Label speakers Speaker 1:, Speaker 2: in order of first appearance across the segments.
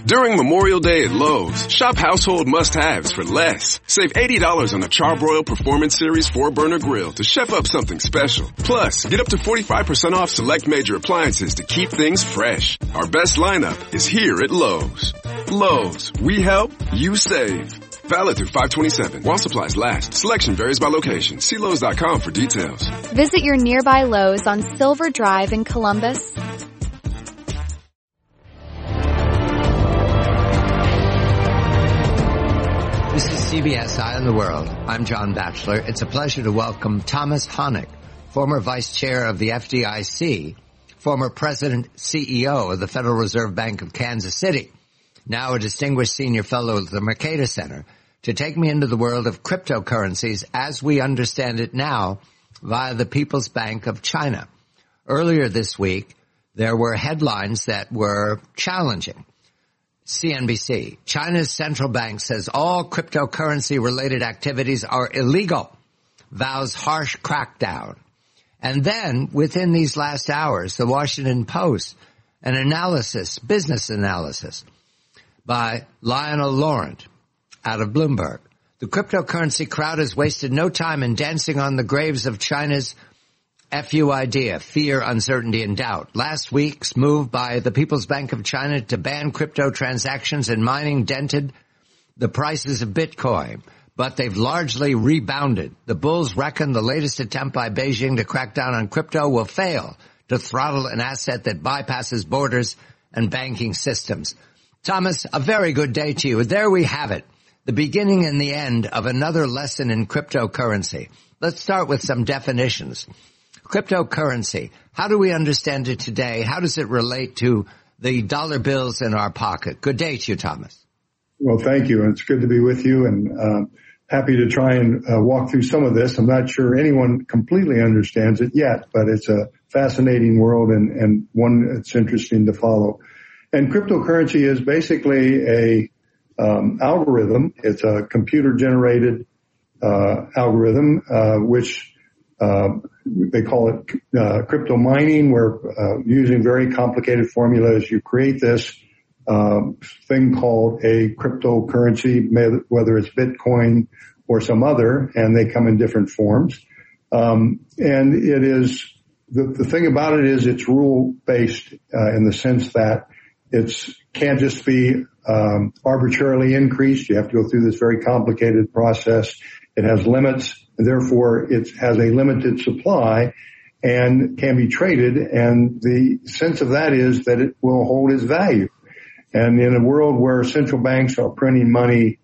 Speaker 1: During Memorial Day at Lowe's, shop household must-haves for less. Save $80 on a Charbroil Performance Series 4-burner grill to chef up something special. Plus, get up to 45% off select major appliances to keep things fresh. Our best lineup is here at Lowe's. Lowe's, we help, you save. Valid through 5/27. While supplies last. Selection varies by location. See Lowe's.com for details.
Speaker 2: Visit your nearby Lowe's on Silver Drive in Columbus.
Speaker 3: This is CBS Eye on the World. I'm John Batchelor. It's a pleasure to welcome Thomas Honig, former vice chair of the FDIC, former president CEO of the Federal Reserve Bank of Kansas City, now a distinguished senior fellow at the Mercator Center, to take me into the world of cryptocurrencies as we understand it now via the People's Bank of China. Earlier this week, there were headlines that were challenging. CNBC, China's central bank says all cryptocurrency-related activities are illegal, vows harsh crackdown. And then, within these last hours, the Washington Post, an analysis, business analysis, by Lionel Laurent out of Bloomberg. The cryptocurrency crowd has wasted no time in dancing on the graves of China's FUID, fear, uncertainty, and doubt. Last week's move by the People's Bank of China to ban crypto transactions and mining dented the prices of Bitcoin, but they've largely rebounded. The bulls reckon the latest attempt by Beijing to crack down on crypto will fail to throttle an asset that bypasses borders and banking systems. Thomas, a very good day to you. There we have it, the beginning and the end of another lesson in cryptocurrency. Let's start with some definitions. Cryptocurrency, how do we understand it today? How does it relate to the dollar bills in our pocket? Good day to you, Thomas.
Speaker 4: Well, thank you. It's good to be with you, and happy to try and walk through some of this. I'm not sure anyone completely understands it yet, but it's a fascinating world and one that's interesting to follow. And cryptocurrency is basically a algorithm. It's a computer-generated algorithm, which they call it crypto mining, where using very complicated formulas, you create this thing called a cryptocurrency, whether it's Bitcoin or some other, and they come in different forms. And it is the thing about it is it's rule-based in the sense that it's can't just be arbitrarily increased. You have to go through this very complicated process. It has limits, and therefore it has a limited supply and can be traded. And the sense of that is that it will hold its value. And in a world where central banks are printing money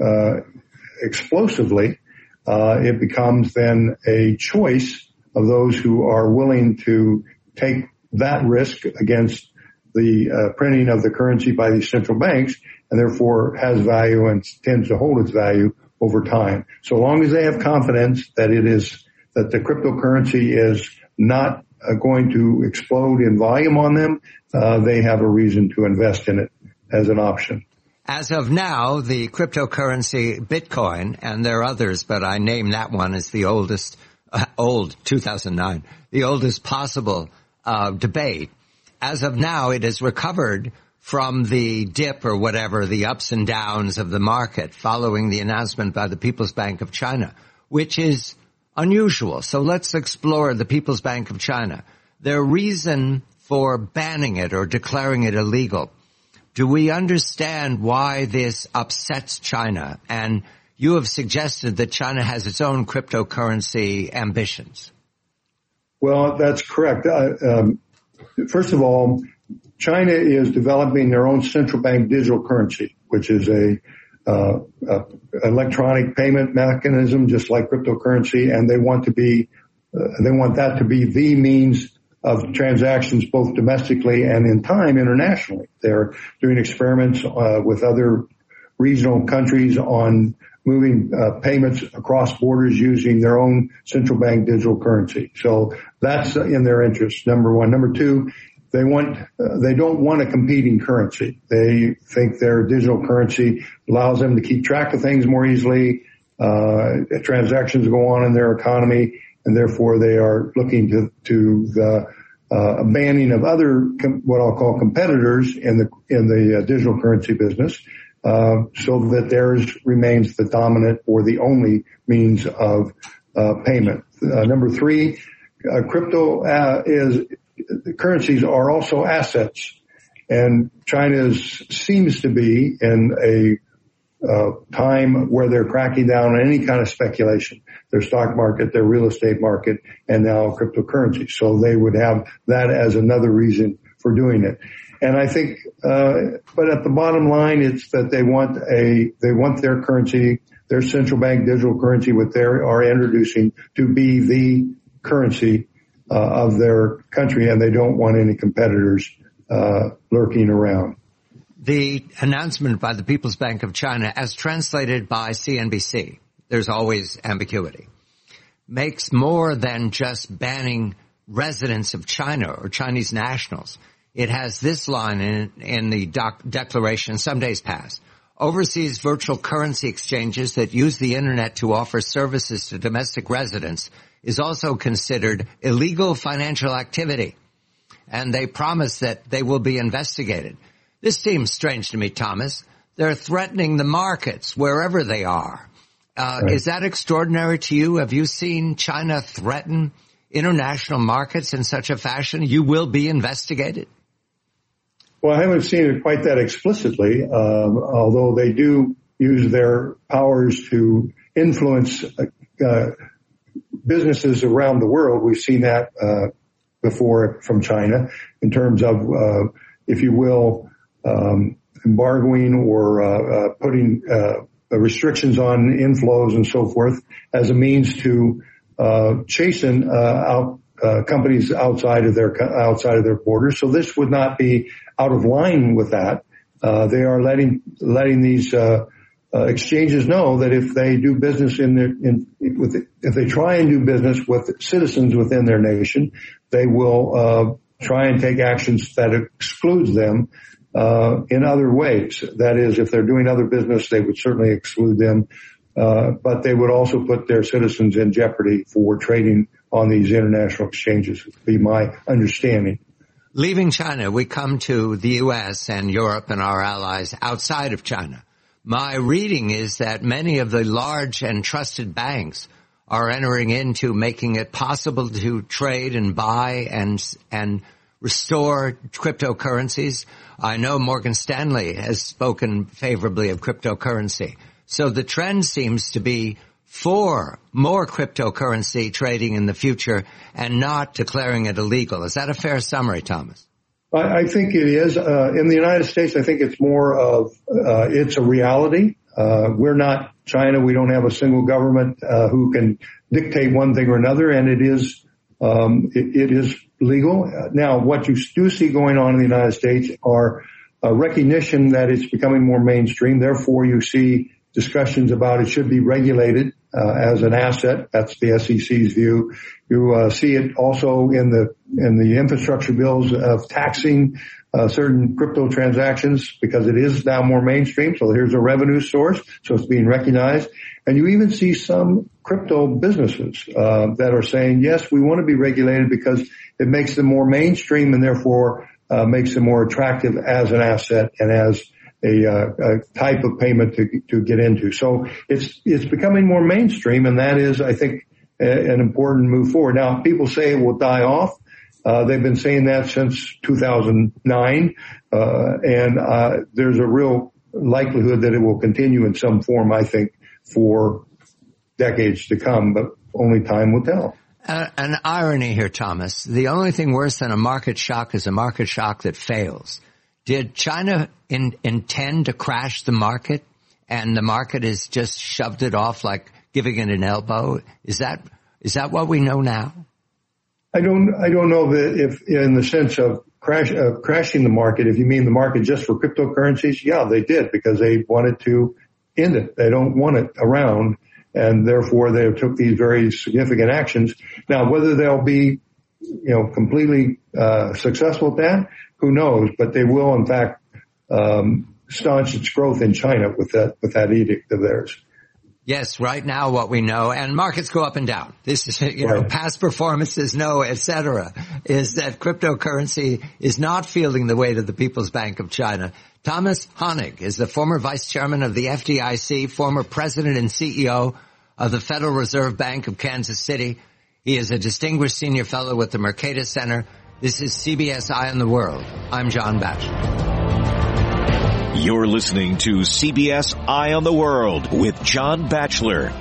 Speaker 4: explosively, it becomes then a choice of those who are willing to take that risk against the printing of the currency by these central banks, and therefore has value and tends to hold its value over time. So long as they have confidence that that the cryptocurrency is not going to explode in volume on them, they have a reason to invest in it as an option.
Speaker 3: As of now, the cryptocurrency Bitcoin, and there are others, but I name that one as the oldest, 2009, the oldest possible debate. As of now, it has recovered from the dip or whatever, the ups and downs of the market following the announcement by the People's Bank of China, which is unusual. So let's explore the People's Bank of China. Their reason for banning it or declaring it illegal. Do we understand why this upsets China? And you have suggested that China has its own cryptocurrency ambitions.
Speaker 4: Well, that's correct. First of all, China is developing their own central bank digital currency, which is a electronic payment mechanism, just like cryptocurrency, and they want that to be the means of transactions both domestically and in time internationally. They're doing experiments with other regional countries on moving payments across borders using their own central bank digital currency. So that's in their interest, number one. Number two, they don't want a competing currency. They think their digital currency allows them to keep track of things more easily. Transactions go on in their economy, and therefore they are looking to the a banning of other what I'll call competitors in the digital currency business, so that theirs remains the dominant or the only means of payment. Number three, currencies are also assets, and China seems to be in a time where they're cracking down on any kind of speculation, their stock market, their real estate market, and now cryptocurrency. So they would have that as another reason for doing it. And I think, but at the bottom line, it's that they want their currency, their central bank digital currency, what they are introducing, to be the currency of their country, and they don't want any competitors lurking around.
Speaker 3: The announcement by the People's Bank of China, as translated by CNBC, there's always ambiguity, makes more than just banning residents of China or Chinese nationals. It has this line in the declaration some days past. Overseas virtual currency exchanges that use the internet to offer services to domestic residents is also considered illegal financial activity. And they promise that they will be investigated. This seems strange to me, Thomas. They're threatening the markets wherever they are. Right. Is that extraordinary to you? Have you seen China threaten international markets in such a fashion? You will be investigated?
Speaker 4: Well, I haven't seen it quite that explicitly, although they do use their powers to influence businesses around the world. We've seen that before from China in terms of, if you will, embargoing or putting restrictions on inflows and so forth as a means to chasten out companies outside of their borders. So this would not be out of line with that. They are letting these exchanges know that if they do business if they try and do business with citizens within their nation, they will try and take actions that excludes them in other ways. That is, if they're doing other business, they would certainly exclude them, but they would also put their citizens in jeopardy for trading on these international exchanges, would be my understanding.
Speaker 3: Leaving China, we come to the U.S. and Europe and our allies outside of China. My reading is that many of the large and trusted banks are entering into making it possible to trade and buy and restore cryptocurrencies. I know Morgan Stanley has spoken favorably of cryptocurrency. So the trend seems to be for more cryptocurrency trading in the future and not declaring it illegal. Is that a fair summary, Thomas?
Speaker 4: I think it is. In the United States, I think it's more of, it's a reality. We're not China. We don't have a single government, who can dictate one thing or another, and it is legal. Now, what you do see going on in the United States are a recognition that it's becoming more mainstream. Therefore, you see discussions about it should be regulated as an asset. That's the SEC's view. You see it also in the infrastructure bills of taxing certain crypto transactions because it is now more mainstream. So here's a revenue source. So it's being recognized. And you even see some crypto businesses that are saying, yes, we want to be regulated because it makes them more mainstream and therefore makes them more attractive as an asset and as a type of payment to get into. So it's becoming more mainstream, and that is, I think, an important move forward. Now, people say it will die off. They've been saying that since 2009, and there's a real likelihood that it will continue in some form, I think, for decades to come, but only time will tell.
Speaker 3: An irony here, Thomas. The only thing worse than a market shock is a market shock that fails. Did China intend to crash the market, and the market has just shoved it off like giving it an elbow? Is that what we know now?
Speaker 4: I don't know that if in the sense of crashing the market, if you mean the market just for cryptocurrencies, yeah, they did because they wanted to end it. They don't want it around, and therefore they took these very significant actions. Now, whether they'll be, completely successful at that, who knows? But they will, in fact, staunch its growth in China with that edict of theirs.
Speaker 3: Yes, right now what we know, and markets go up and down. This is, past performances, et cetera, is that cryptocurrency is not fielding the weight of the People's Bank of China. Thomas Honig is the former vice chairman of the FDIC, former president and CEO of the Federal Reserve Bank of Kansas City. He is a distinguished senior fellow with the Mercatus Center. This is CBS Eye on the World. I'm John Batchelor.
Speaker 5: You're listening to CBS Eye on the World with John Batchelor.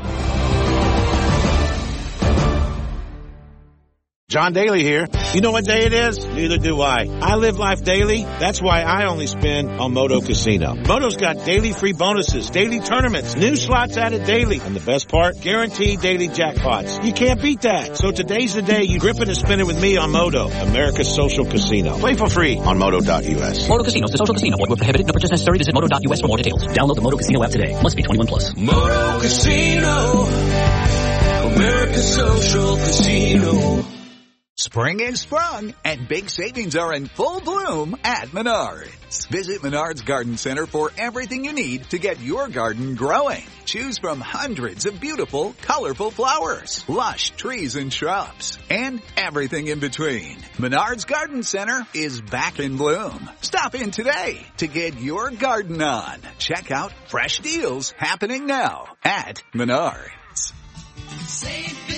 Speaker 6: John Daly here. You know what day it is? Neither do I. I live life daily. That's why I only spend on Moto Casino. Moto's got daily free bonuses, daily tournaments, new slots added daily, and the best part, guaranteed daily jackpots. You can't beat that. So today's the day you grip it and spin it with me on Moto, America's social casino. Play for free on Moto.us.
Speaker 7: Moto Casino, the social casino. Void where prohibited. No purchase necessary. Visit Moto.us for more details. Download the Moto Casino app today. Must be 21 plus.
Speaker 8: Moto Casino, America's social casino.
Speaker 9: Spring is sprung, and big savings are in full bloom at Menards. Visit Menards Garden Center for everything you need to get your garden growing. Choose from hundreds of beautiful, colorful flowers, lush trees and shrubs, and everything in between. Menards Garden Center is back in bloom. Stop in today to get your garden on. Check out fresh deals happening now at Menards.
Speaker 8: Save